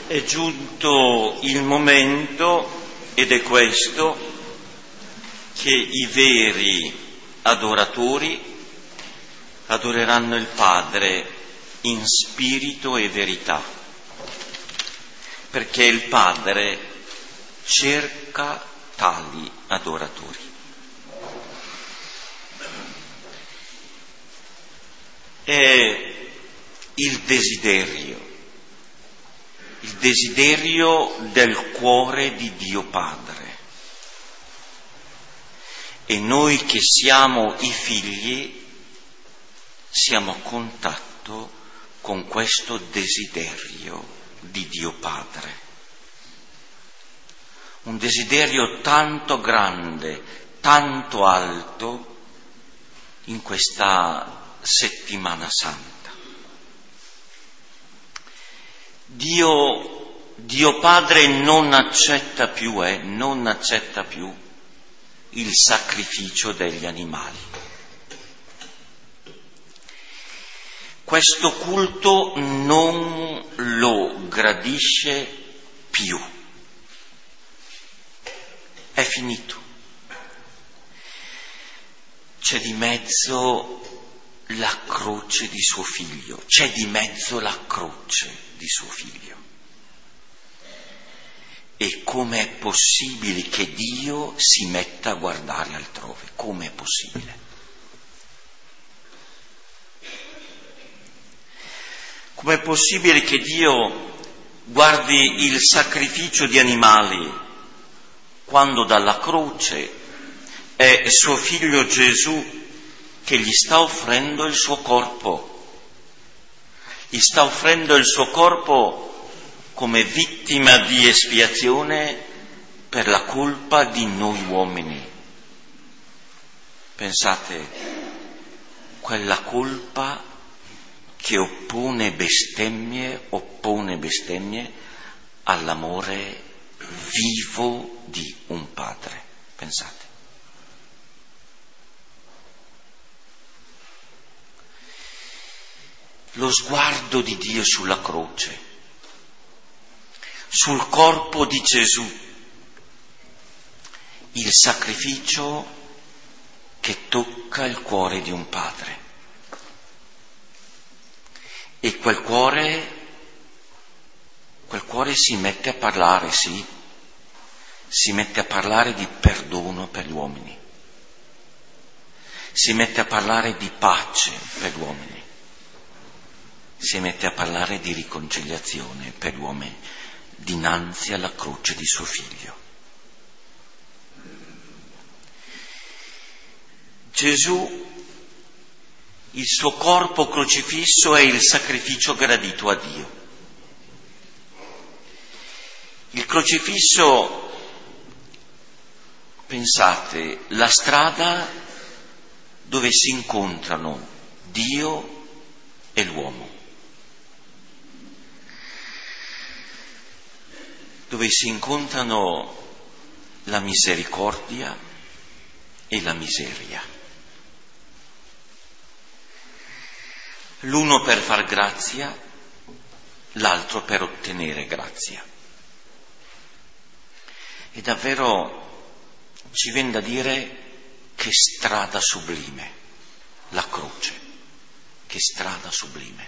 È giunto il momento, ed è questo, che i veri adoratori adoreranno il Padre in spirito e verità, perché il Padre cerca tali adoratori. È il desiderio del cuore di Dio Padre. E noi che siamo i figli siamo a contatto con questo desiderio di Dio Padre. Un desiderio tanto grande, tanto alto in questa settimana santa. Dio Padre non accetta più il sacrificio degli animali. Questo culto non lo gradisce più. È finito. C'è di mezzo la croce di suo figlio, E com'è possibile che Dio si metta a guardare altrove? Com'è possibile? Com'è possibile che Dio guardi il sacrificio di animali quando dalla croce è suo figlio Gesù che gli sta offrendo il suo corpo? Gli sta offrendo il suo corpo come vittima di espiazione per la colpa di noi uomini. Pensate, quella colpa che oppone bestemmie all'amore vivo di un padre. Pensate. Lo sguardo di Dio sulla croce, sul corpo di Gesù, il sacrificio che tocca il cuore di un padre. E quel cuore si mette a parlare, sì, si mette a parlare di perdono per gli uomini, si mette a parlare di pace per gli uomini, si mette a parlare di riconciliazione per gli uomini dinanzi alla croce di suo figlio. Gesù, il suo corpo crocifisso è il sacrificio gradito a Dio. Il crocifisso, pensate, la strada dove si incontrano Dio e l'uomo, dove si incontrano la misericordia e la miseria. L'uno per far grazia, l'altro per ottenere grazia. E davvero ci viene da dire che strada sublime, la croce, che strada sublime.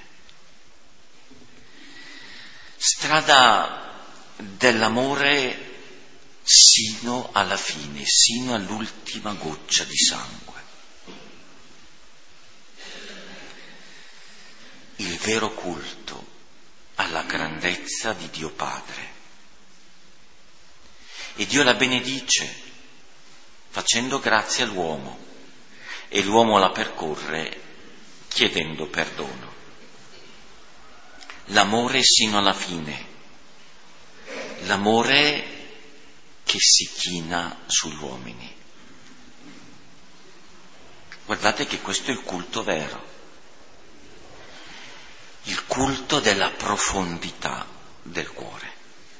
Strada dell'amore sino alla fine, sino all'ultima goccia di sangue. Il vero culto alla grandezza di Dio Padre. E Dio la benedice facendo grazia all'uomo e l'uomo la percorre chiedendo perdono. L'amore sino alla fine, l'amore che si china sugli uomini. Guardate che questo è il culto vero, il culto della profondità del cuore.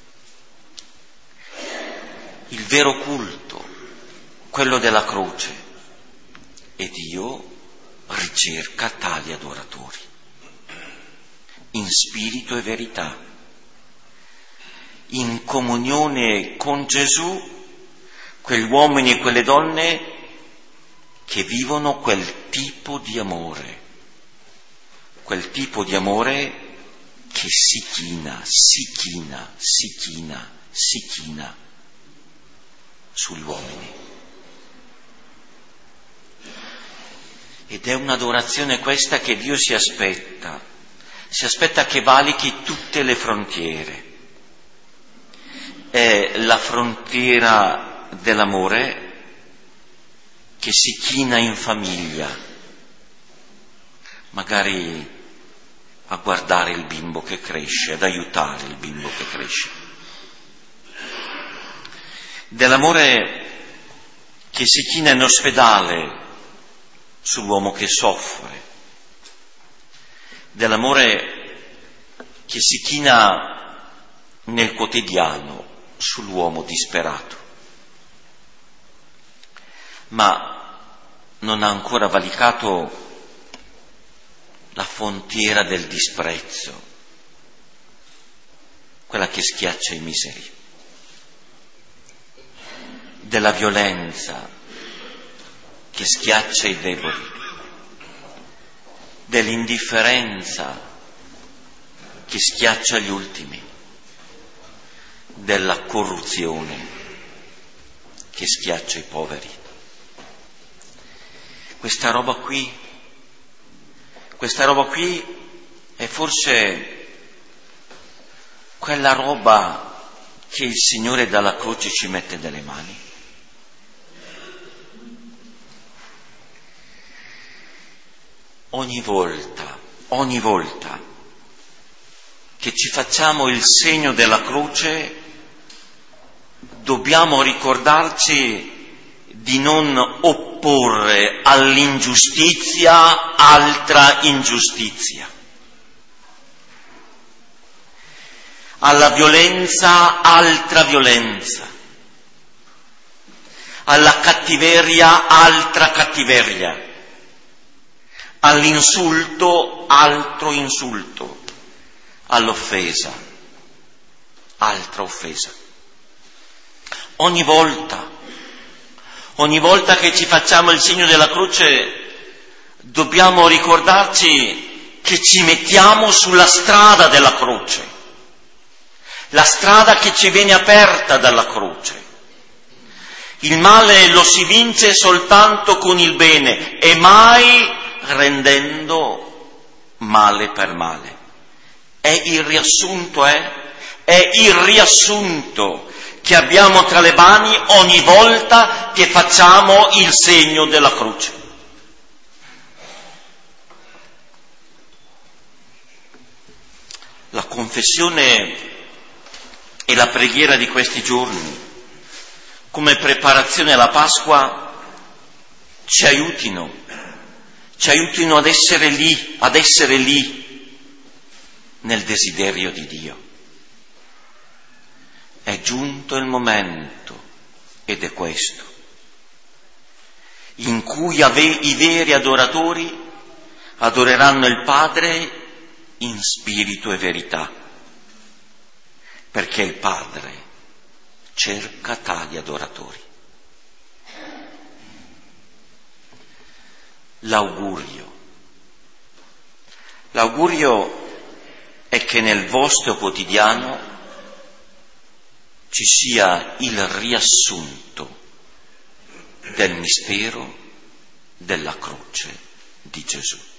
Il vero culto, quello della croce, e Dio ricerca tali adoratori, in spirito e verità, in comunione con Gesù, quegli uomini e quelle donne che vivono quel tipo di amore che si china sugli uomini. Ed è un'adorazione questa che Dio si aspetta che valichi tutte le frontiere. È la frontiera dell'amore che si china in famiglia, magari a guardare il bimbo che cresce, ad aiutare il bimbo che cresce. Dell'amore che si china in ospedale sull'uomo che soffre, dell'amore che si china nel quotidiano sull'uomo disperato, ma non ha ancora valicato la frontiera del disprezzo, quella che schiaccia i miseri, della violenza che schiaccia i deboli, dell'indifferenza che schiaccia gli ultimi, della corruzione che schiaccia i poveri. Questa roba qui è forse quella roba che il Signore dalla croce ci mette nelle mani. Ogni volta che ci facciamo il segno della croce, dobbiamo ricordarci di non opporre all'ingiustizia altra ingiustizia, alla violenza altra violenza, alla cattiveria altra cattiveria, all'insulto altro insulto, all'offesa altra offesa. Ogni volta che ci facciamo il segno della croce dobbiamo ricordarci che ci mettiamo sulla strada della croce, la strada che ci viene aperta dalla croce. Il male lo si vince soltanto con il bene e mai rendendo male per male. È il riassunto che abbiamo tra le mani ogni volta che facciamo il segno della croce. La confessione e la preghiera di questi giorni, come preparazione alla Pasqua, ci aiutino ad essere lì nel desiderio di Dio. È giunto il momento, ed è questo, in cui i veri adoratori adoreranno il Padre in spirito e verità, perché il Padre cerca tali adoratori. L'augurio è che nel vostro quotidiano ci sia il riassunto del mistero della croce di Gesù.